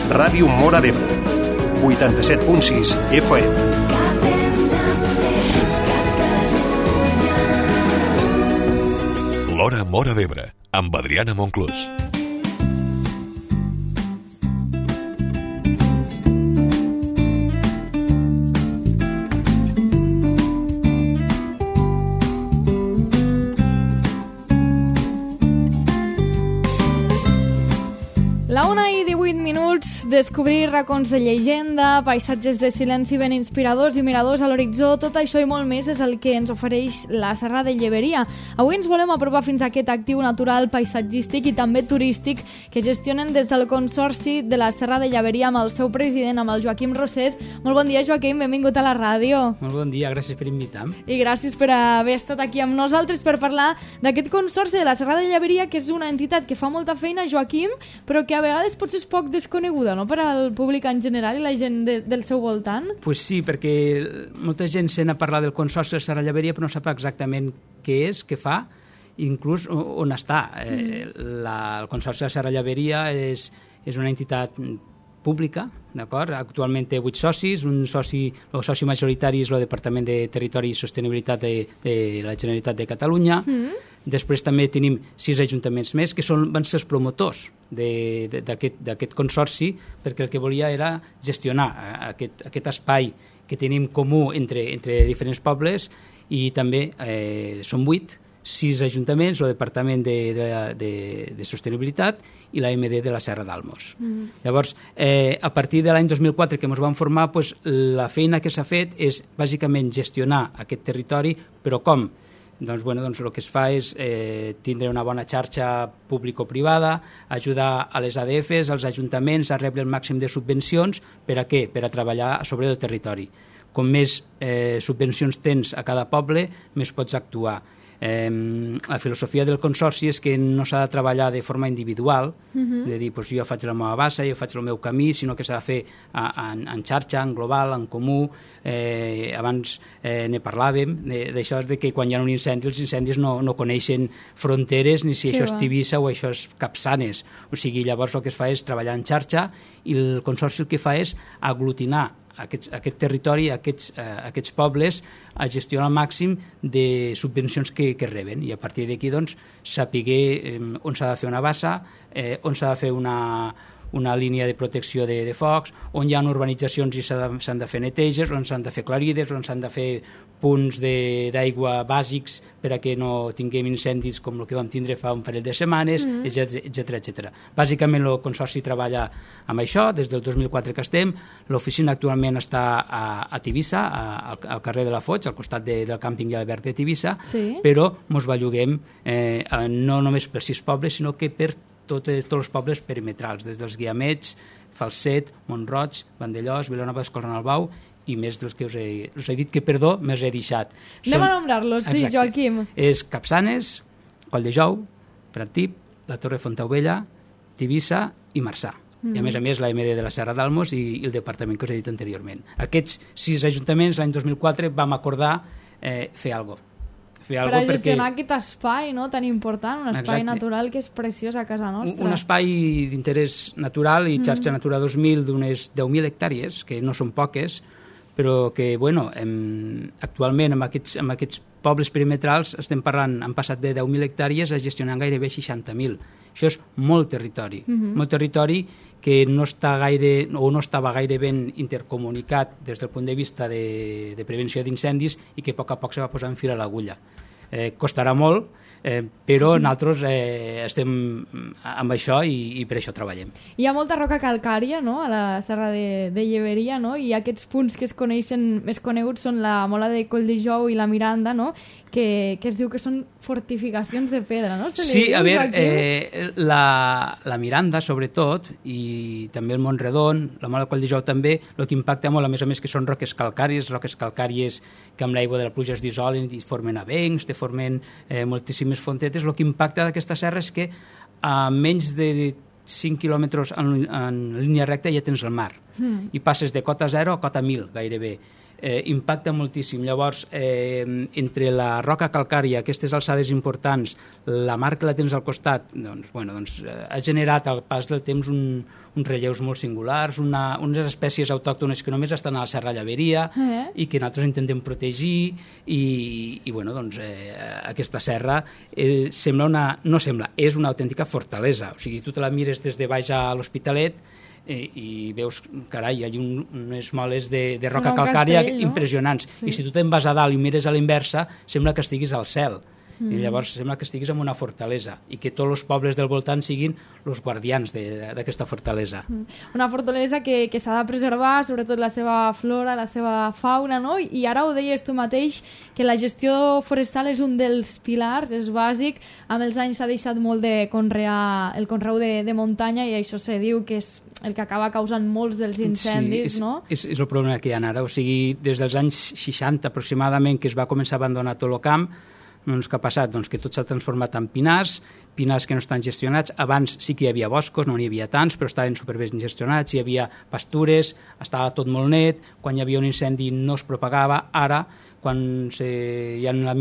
Ràdio Móra d'Ebre, 87.6 FM. L'Hora Móra d'Ebre, amb Adriana Monclús. La 1:18, descobrir racons de llegenda, paisatges de silenci ben inspiradors i miradors a l'horitzó, tot això i molt més és el que ens ofereix la Serra de Lleberia. Avui ens volem apropar fins a aquest actiu natural, paisatgístic i també turístic que gestionen des del Consorci de la Serra de Lleberia amb el seu president, amb el Joaquim Roset. Molt bon dia, Joaquim, benvingut a la ràdio. Molt bon dia, gràcies per invitar-me. I gràcies per haver estat aquí amb nosaltres per parlar d'aquest Consorci de la Serra de Lleberia, que és una entitat que fa molta feina, Joaquim, però que a vegades potser és poc desconeguda, no?, per al públic en general i la gent del seu voltant. Pues sí, perquè molta gent sent a parlar del Consorci de la Serra de Lleberia però no sap exactament què és, què fa, inclús on està. El Consorci de la Serra de Lleberia és una entitat pública, d'acord? Actualment té 8 socis, el soci majoritari és el Departament de Territori i Sostenibilitat de la Generalitat de Catalunya. Després també tenim 6 ajuntaments més que van ser els promotors d'aquest consorci, perquè el que volia era gestionar aquest espai que tenim comú entre diferents pobles, i també són 6 ajuntaments, el Departament de Sostenibilitat i la MD de la Serra d'Almos. Llavors, a partir de l'any 2004 que ens vam formar, la feina que s'ha fet és bàsicament gestionar aquest territori, però com? Doncs el que es fa és tindre una bona xarxa público-privada, ajudar a les ADFs, als ajuntaments a rebre el màxim de subvencions. Per a què? Per a treballar a sobre del territori. Com més subvencions tens a cada poble, més pots actuar. La filosofia del consorci és que no s'ha de treballar de forma individual, de dir, jo faig la meva bassa, jo faig el meu camí, sinó que s'ha de fer en xarxa, en global, en comú. Abans ne parlàvem d'això, de que quan hi ha un incendi, els incendis no coneixen fronteres, ni si això és Tivissa o això és Capçanes. O sigui, llavors el que es fa és treballar en xarxa, i el consorci el que fa és aglutinar aquest territori, aquests pobles, a gestionar al màxim de subvencions que reben, i a partir d'aquí saber on s'ha de fer una bassa, on s'ha de fer una línia de protecció de focs, on hi ha urbanitzacions i s'han de fer neteges, on s'han de fer clarides, on s'han de fer punts d'aigua bàsics per a que no tinguem incendis com el que vam tindre fa un parell de setmanes, etc. Bàsicament el consorci treballa amb això des del 2004 que estem. L'oficina actualment està a Tivissa, al carrer de la Foig, al costat del càmping i alberg de Tivissa, però ens belluguem no només per 6 pobles, sinó que per tots els pobles perimetrals, des dels Guiamets, Falset, Mont-roig, Vandellòs, Vilanova d'Escornalbou, i més dels que us he dit que, perdó, més he deixat. Anem a nombrar-los, sí, Joaquim. És Capçanes, Colldejou, Pratdip, la Torre Fontaubella, Tivissa i Marçà. I a més la MD de la Serra d'Almos i el departament que us he dit anteriorment. Aquests 6 ajuntaments, l'any 2004, vam acordar fer alguna cosa. Per a gestionar aquest espai, no?, tan important, un espai natural que és preciós a casa nostra. Un espai d'interès natural i xarxa Natura 2000 d'unes 10.000 hectàrees, que no són poques, però que, actualment amb aquests pobles perimetrals estem parlant, han passat de 10.000 hectàrees a gestionar gairebé 60.000. Això és molt territori, molt territori que no està gaire, o no estava gaire ben intercomunicat des del punt de vista de prevenció d'incendis, i que a poc se va posar en fil a l'agulla. Costarà molt, però nosaltres estem amb això i per això treballem. Hi ha molta roca calcària, no?, a la Serra de Lleberia, no?, i aquests punts que es coneixen, més coneguts, són la Mola de Colldejou i la Miranda, no?, que es diu que són fortificacions de pedra, no? Sí, a veure, la Miranda, sobretot, i també el Montredon, la Mola de Colldejou també, el que impacta molt, a més que són roques calcàries que amb l'aigua de la pluja es dissolen i formen avencs, formen moltíssimes fontetes. El que impacta d'aquesta serra és que a menys de 5 quilòmetres en línia recta ja tens el mar, i passes de cota 0 a cota 1.000 gairebé. impacta moltíssim. Llavors, entre la roca calcària, aquestes alçades importants, la mar que la tens al costat, ha generat al pas del temps uns relleus molt singulars, unes espècies autòctones que només estan a la Serra Llaveria i que nosaltres intentem protegir aquesta serra és una autèntica fortalesa. O sigui, tu te la mires des de baix a l'Hospitalet i veus, carai, hi ha unes moles de roca calcària impressionants. I si tu te'n vas a dalt i mires a l'inversa, sembla que estiguis al cel. I llavors sembla que estiguis en una fortalesa i que tots els pobles del voltant siguin els guardians d'aquesta fortalesa. Una fortalesa que s'ha de preservar, sobretot la seva flora, la seva fauna, no? I ara ho deies tu mateix, que la gestió forestal és un dels pilars, és bàsic. Amb els anys s'ha deixat molt de conrear el conreu de muntanya i això se diu que és el que acaba causant molts dels incendis, no? És el problema que hi ha ara. O sigui, des dels anys 60 aproximadament, que es va començar a abandonar tot el camp, doncs què ha passat? Doncs que tot s'ha transformat en pinars que no estan gestionats. Abans sí que hi havia boscos, no n'hi havia tants, però estaven superben gestionats, hi havia pastures, estava tot molt net, quan hi havia un incendi no es propagava. Ara, quan hi ha la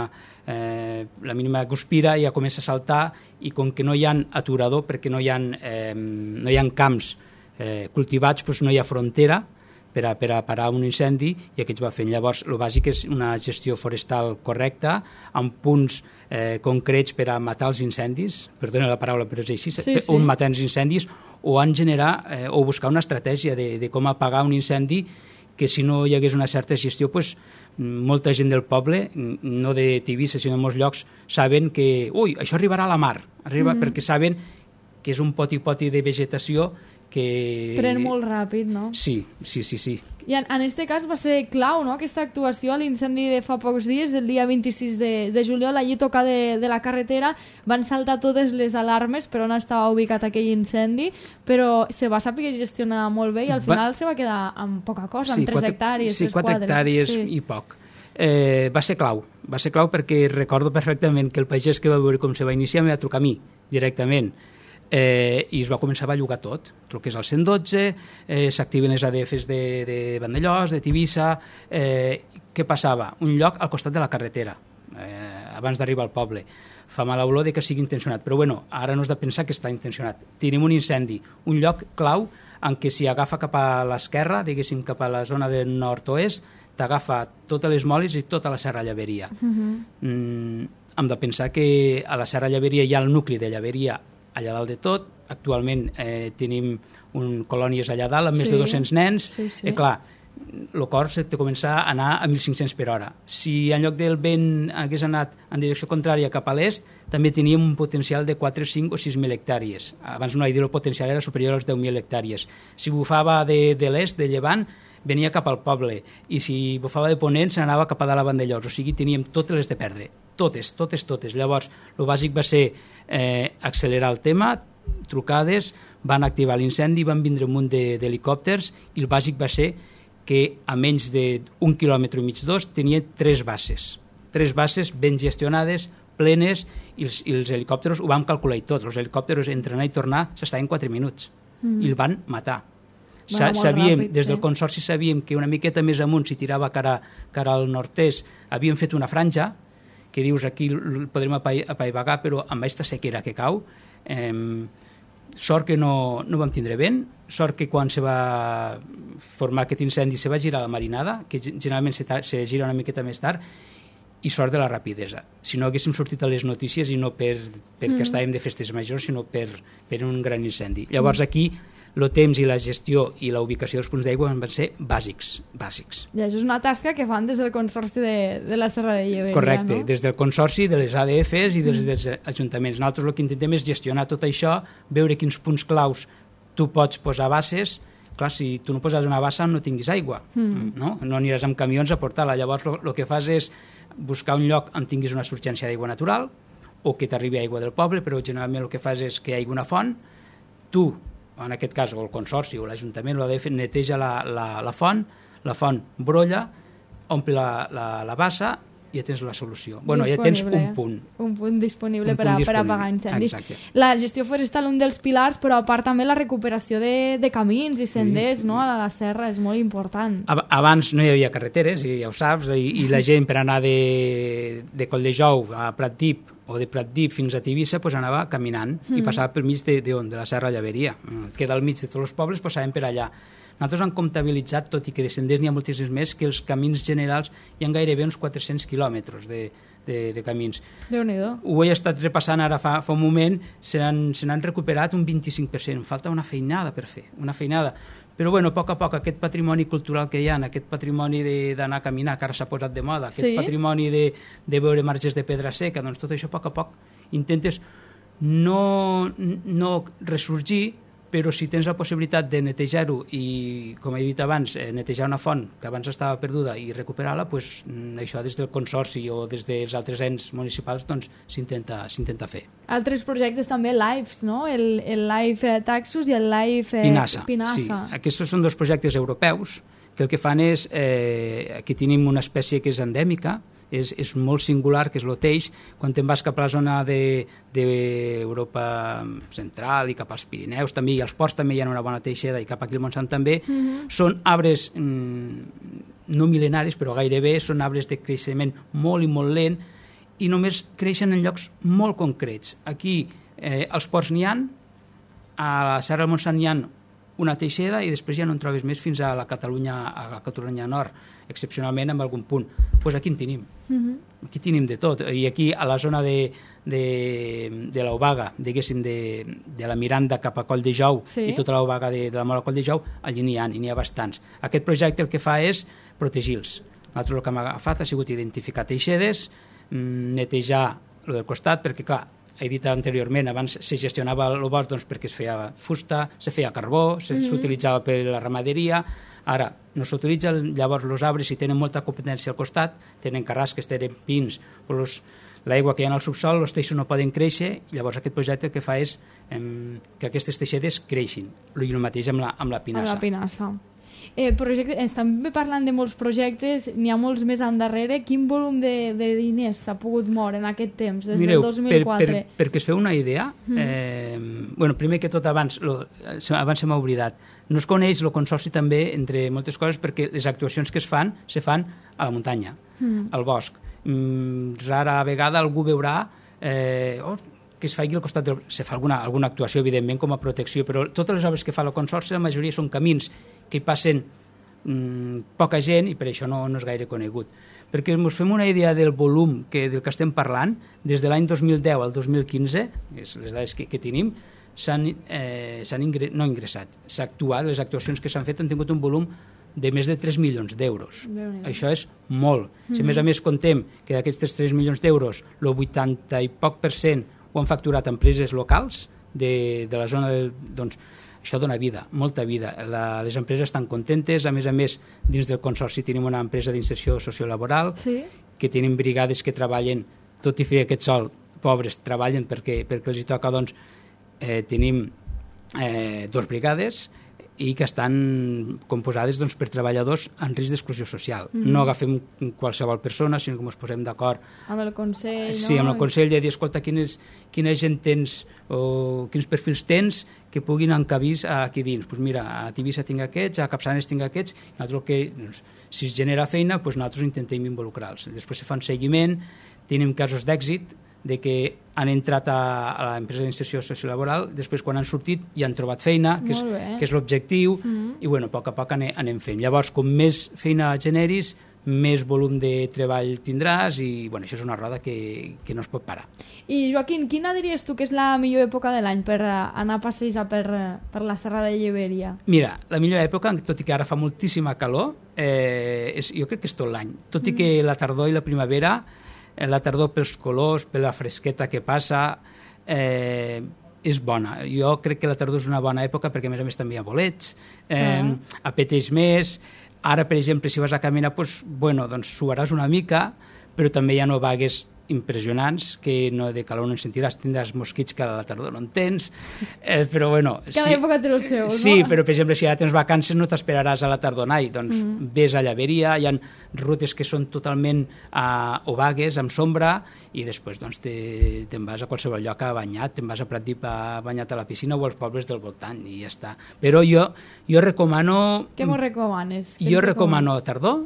mínima guspira, ja comença a saltar, i com que no hi ha aturador, perquè no hi ha camps cultivats, doncs no hi ha frontera per a parar un incendi, i aquests va fent. Llavors, el bàsic és una gestió forestal correcta, amb punts concrets per a matar els incendis, perdona la paraula, però és així, on matar els incendis, o en generar o buscar una estratègia de com apagar un incendi, que si no hi hagués una certa gestió, doncs, molta gent del poble, no de Tivissa, sinó en molts llocs, saben que, això arribarà a la mar, perquè saben que és un poti-poti de vegetació que... Pren molt ràpid, no? Sí. I en aquest cas va ser clau, no?, aquesta actuació a l'incendi de fa pocs dies, del dia 26 de juliol, allí tocar de la carretera, van saltar totes les alarmes per on estava ubicat aquell incendi, però se va saber gestionar molt bé i al final se va quedar amb poca cosa, amb 3 hectàrees. Sí, 4 hectàrees i poc. Va ser clau perquè recordo perfectament que el pagès que va veure com se va iniciar me va trucar a mi directament, i es va començar a bellugar tot. Truques al 112, s'activen les ADFs de Vandellòs, de Tivissa. Què passava? Un lloc al costat de la carretera, abans d'arribar al poble. Fa mala olor de que sigui intencionat, però bueno, ara no has de pensar que està intencionat. Tenim un incendi, un lloc clau en què si agafa cap a l'esquerra, diguéssim cap a la zona del nord-oest, t'agafa totes les moles i tota la Serra Llaveria. Hem de pensar que a la Serra Llaveria hi ha el nucli de Llaveria allà dalt de tot. Actualment tenim colònies allà dalt amb més de 200 nens. Clar, el cor s'ha de començar a anar a 1.500 per hora. Si en lloc del vent hagués anat en direcció contrària cap a l'est, també teníem un potencial de 4, 5 o 6.000 hectàrees. Abans no, el potencial era superior als 10.000 hectàrees. Si bufava de l'est, de llevant, venia cap al poble, i si bufava de ponent s'anava cap a dalt a Vandellòs. O sigui, teníem totes les de perdre, totes. Llavors, el bàsic va ser accelerar el tema, trucades, van activar l'incendi, van vindre un munt d'helicòpters, i el bàsic va ser que a menys d'1,5 quilòmetre, 2, tenia 3 bases ben gestionades, plenes, i els helicòpters ho vam calcular i tot. Els helicòpters entre anar i tornar s'estaven 4 minuts, i el van matar. Des del Consorci sabíem que una miqueta més amunt, si tirava cara al nord-est, havien fet una franja, que dius aquí el podrem apaivagar, però amb aquesta sequera que cau, sort que no vam tindre vent, sort que quan se va formar aquest incendi se va girar la marinada, que generalment se gira una miqueta més tard, i sort de la rapidesa. Si no haguéssim sortit a les notícies, i no perquè estàvem de festes majors, sinó per un gran incendi. Llavors aquí el temps i la gestió i la ubicació dels punts d'aigua van ser bàsics. I això és una tasca que fan des del Consorci de la Serra de Llaveria, correcte, no? Des del Consorci, de les ADFs i dels ajuntaments. Nosaltres el que intentem és gestionar tot això, veure quins punts claus tu pots posar bases. Clar, si tu no poses una bassa no tinguis aigua, no aniràs amb camions a portar-la. Llavors el que fas és buscar un lloc on tinguis una surgència d'aigua natural o que t'arribi aigua del poble, però generalment el que fas és que hi hagi una font, tu, en aquest cas, o el Consorci o l'Ajuntament o l'ADF, neteja la font brolla, omple la bassa, ja tens la solució. Bueno, ja tens un punt. Un punt disponible per apagar incendis. Exacte. La gestió forestal, un dels pilars, però a part també la recuperació de camins i senders, no? A la serra és molt important. Abans no hi havia carreteres, i ja ho saps, i la gent per anar de Colldejou a Pratdip o de Pratdip fins a Tivissa pues anava caminant i passava pel mig de la Serra Llaveria. Queda al mig de tots els pobles, passàvem per allà. Nosaltres hem comptabilitzat, tot i que de senders n'hi ha moltíssims més, que els camins generals hi ha gairebé uns 400 quilòmetres de camins. Déu-n'hi-do. Ho he estat repassant ara fa un moment, se n'han recuperat un 25%. Em falta una feinada per fer, una feinada. Però bueno, a poc aquest patrimoni cultural que hi ha, aquest patrimoni d'anar a caminar, que ara s'ha posat de moda, aquest patrimoni de veure marges de pedra seca, doncs tot això a poc intentes no ressorgir, però si tens la possibilitat de netejar-ho i, com he dit abans, netejar una font que abans estava perduda i recuperar-la, doncs això des del Consorci o des dels altres ens municipals doncs s'intenta fer. Altres projectes també, LIFES, no? El LIFE Taxus i el LIFE Pinassa. Sí, aquests són dos projectes europeus que el que fan és, aquí tenim una espècie que és endèmica, és molt singular, que és l'oteix. Quan te'n vas cap a la zona d'Europa central i cap als Pirineus també, i als ports també hi ha una bona teixeda, i cap aquí al Montsant també, són arbres no mil·lenaris, però gairebé, són arbres de creixement molt i molt lent, i només creixen en llocs molt concrets. Aquí als ports n'hi ha, a la Serra del Montsant n'hi ha una teixeda, i després ja no en trobes més fins a la Catalunya Nord, excepcionalment en algun punt. Doncs aquí en tenim. Aquí tenim de tot. I aquí, a la zona de l'Obaga, diguéssim, de la Miranda cap a Colldejou, i tota l'Obaga de la Mola Colldejou, allí n'hi ha bastants. Aquest projecte el que fa és protegir-los. Nosaltres el que hem agafat ha sigut identificar teixedes, netejar el del costat, perquè, clar, he dit anteriorment, abans se gestionava el bosc doncs, perquè es feia fusta, se feia carbó, s'utilitzava per la ramaderia, ara no s'utilitza, llavors els arbres, si tenen molta competència al costat, tenen carrasques, tenen pins, l'aigua que hi ha al subsol, els teixos no poden créixer, i llavors aquest projecte el que fa és que aquestes teixedes creixin, i el mateix amb la pinassa. Amb la pinassa. Estem parlant de molts projectes, n'hi ha molts més endarrere. Quin volum de diners s'ha pogut moure en aquest temps, des del 2004? Perquè es feu una idea, primer que tot abans se m'ha oblidat, no es coneix el Consorci també, entre moltes coses, perquè les actuacions que se fan a la muntanya, al bosc. Rara vegada algú veurà que es faci al costat se fa alguna actuació, evidentment, com a protecció, però totes les obres que fa el Consorci, la majoria són camins que hi passen poca gent, i per això no és gaire conegut. Perquè ens fem una idea del volum del que estem parlant, des de l'any 2010 al 2015, les dades que tenim, s'han actuat, les actuacions que s'han fet han tingut un volum de més de 3 milions d'euros. Això és molt. Si a més contem que d'aquests 3 milions d'euros, el 80 i poc % ho han facturat empreses locals de la zona doncs això dona vida, molta vida. Les empreses estan contentes, a més, dins del Consorci tenim una empresa d'inserció sociolaboral, que tenim brigades que treballen, tot i fer aquest sol, pobres, treballen perquè els hi toca, doncs, tenim 2 brigades, i que estan composades doncs, per treballadors en risc d'exclusió social. No agafem qualsevol persona, sinó que ens posem d'acord amb el Consell, sí, amb el Consell, de dir, escolta, quina gent tens o quins perfils tens que puguin encabir aquí dins. Pues mira, a Tivissa tinc aquests, a Capçanes tinc aquests, i nosaltres si es genera feina, doncs nosaltres intentem involucrar-los. Després se fa un seguiment, tenim casos d'èxit, de que han entrat a l'empresa d'inserció sociolaboral, després quan han sortit ja han trobat feina, que és l'objectiu, i a poc a poc anem fent. Llavors, com més feina generis, més volum de treball tindràs, i això és una roda que no es pot parar. I Joaquim, quina diries tu que és la millor època de l'any per anar a passejar per la Serra de Llaveria? Mira, la millor època, tot i que ara fa moltíssima calor, jo crec que és tot l'any. Tot i que la tardor i la primavera, la tardor pels colors, per la fresqueta que passa, és bona. Jo crec que la tardor és una bona època perquè, a més també hi ha bolets, apeteix més. Ara, per exemple, si vas a caminar, doncs suaràs una mica, però també ja no vagues impressionants, que no de calor no en sentiràs, tindràs mosquits que a la tardor no en tens, però bueno... Cada època té el seu, sí, no? però per exemple, si ara tens vacances no t'esperaràs a la tardor anar, doncs ves a Llaveria, hi ha rutes que són totalment obagues, amb sombra, i després doncs, te'n vas a qualsevol lloc a banyar, te'n vas a Pratdip a banyar-te a la piscina o als pobles del voltant, i ja està. Però jo recomano... Què m'ho recomanes? Jo recomano tardor,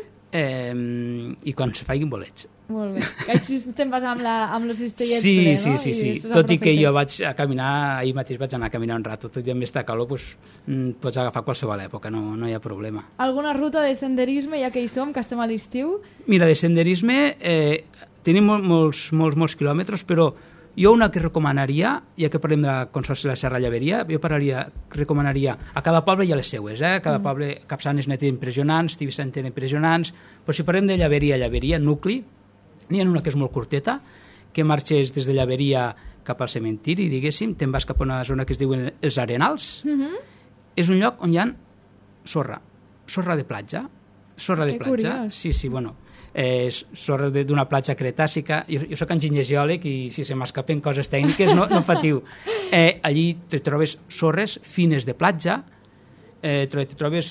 i quan se faiguin bolets. Molt bé. Així te'n vas amb los cistellets sí, ple, no? Sí. Tot i que jo vaig a caminar, ahir mateix vaig anar a caminar un rato, tot i amb aquesta calor pots agafar qualsevol època, no hi ha problema. Alguna ruta de senderisme, ja que hi som, que estem a l'estiu? Mira, de senderisme tenim molts quilòmetres, però jo una que recomanaria, ja que parlem de la Consorci de la Serra Llaveria, jo recomanaria, a cada poble hi ha les seues, cada poble, Capçanes ne té impressionants, Tivissa en té impressionants, però si parlem de Llaveria, nucli, n'hi ha una que és molt curteta, que marxes des de Llaveria cap al cementiri, diguéssim, te'n vas cap a una zona que es diuen els Arenals, és un lloc on hi ha sorra de platja, curiós. Sí, bueno, sorra d'una platja cretàssica. Jo soc enginyer geòleg i si se m'escapen coses tècniques no patiu. Allí te trobes sorres fines de platja, te trobes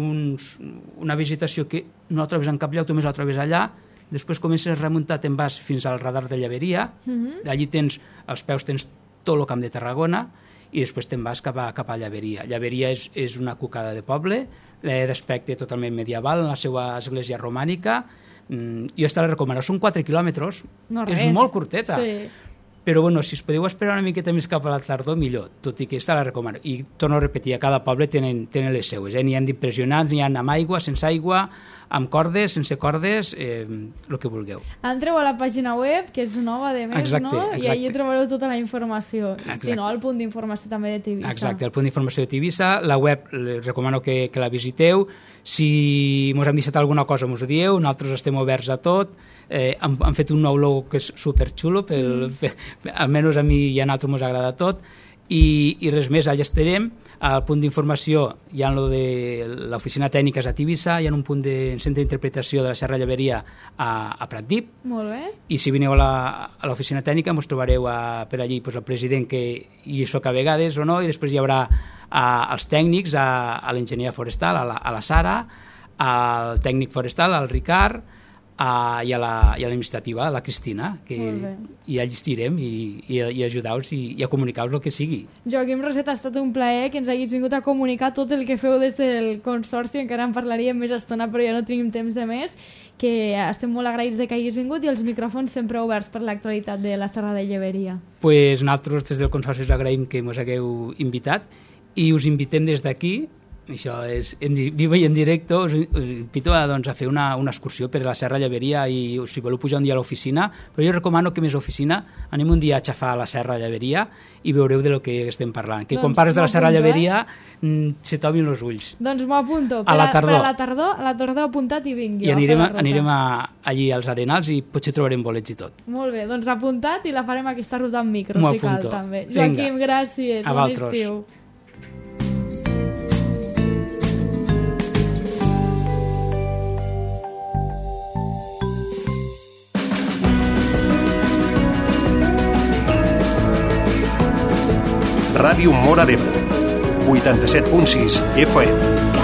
una vegetació que no la trobes en cap lloc, només la trobes allà. Després comences a remuntar, te'n vas fins al radar de Llaveria, allí als peus tens tot el Camp de Tarragona, i després te'n vas cap a Llaveria. Llaveria és una cucada de poble, d'aspecte totalment medieval, en la seva església romànica. Jo la recomano, són 4 quilòmetres, és molt curteta, però bueno, si us podeu esperar una miqueta més cap a la tardor, millor, tot i que la recomano. I torno a repetir, a cada poble tenen les seues, n'hi ha d'impressionants, n'hi ha amb aigua, sense aigua, amb cordes, sense cordes, el que vulgueu. Entreu a la pàgina web, que és nova de més, exacte, no? Exacte. I allà trobareu tota la informació. Si no, el punt d'informació també de Tivissa. Exacte, el punt d'informació de Tivissa. La web, recomano que la visiteu. Si mos hem deixat alguna cosa, mos ho dieu. Nosaltres estem oberts a tot. Han fet un nou logo que és superxulo, almenys a mi i a nosaltres mos agrada tot. I res més, allà estarem. Al punt d'informació hi ha lo de l'oficina tècnica a Tivissa, hi ha un punt de centre d'interpretació de la Serra Llaveria a Pratdip. Molt bé. I si vineu a l'oficina tècnica ens trobareu per allí el president, que hi soc a vegades o no, i després hi haurà els tècnics, a l'enginyer forestal, a la Sara, al tècnic forestal, al Ricard, i a l'administrativa, a la Cristina, i allà estirem i ajudar-vos i a comunicar-vos el que sigui. Joaquim Roset, ha estat un plaer que ens hagis vingut a comunicar tot el que feu des del Consorci, encara en parlaríem més estona, però ja no tenim temps de més, que estem molt agraïts de que hagis vingut i els micròfons sempre oberts per l'actualitat de la Serra de Llaveria. Pues nosaltres des del Consorci us agraïm que ens hagueu invitat i us invitem des d'aquí. Això és viu i en directe. Us invito a fer una excursió per la Serra Llaveria i si voleu pujar un dia a l'oficina, però jo recomano que més oficina anem un dia a xafar a la Serra Llaveria i veureu de lo que estem parlant, que quan parles de la Serra Llaveria se t'obrin els ulls. Doncs m'ho apunto, a la tardor apuntat i vingui. I anirem allí als Arenals i potser trobarem bolets i tot. Molt bé, doncs apuntat i la farem aquesta ruta amb micro, si cal també. Joaquim, gràcies, bon estiu. Ràdio Móra d'Ebre, 87.6 FM.